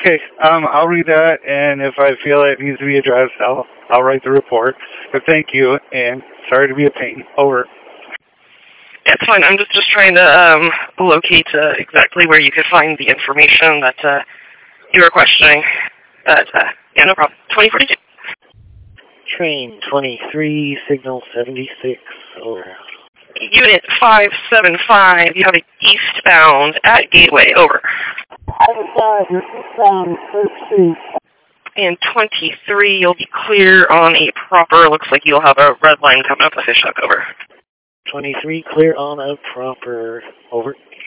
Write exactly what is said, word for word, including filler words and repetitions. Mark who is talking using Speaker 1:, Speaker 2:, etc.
Speaker 1: Okay, um, I'll read that, and if I feel it needs to be addressed, I'll I'll write the report. But thank you, and sorry to be a pain. Over.
Speaker 2: It's fine. I'm just, just trying to um, locate uh, exactly where you could find the information that uh, you were questioning. But, uh, yeah, no problem. twenty forty-two.
Speaker 3: Train twenty-three, signal seventy-six, over.
Speaker 2: Unit five seven five, you have an eastbound at Gateway, over. And twenty-three, you'll be clear on a proper, looks like you'll have a red line coming up the fish hook, over.
Speaker 3: twenty-three, clear on a proper, over.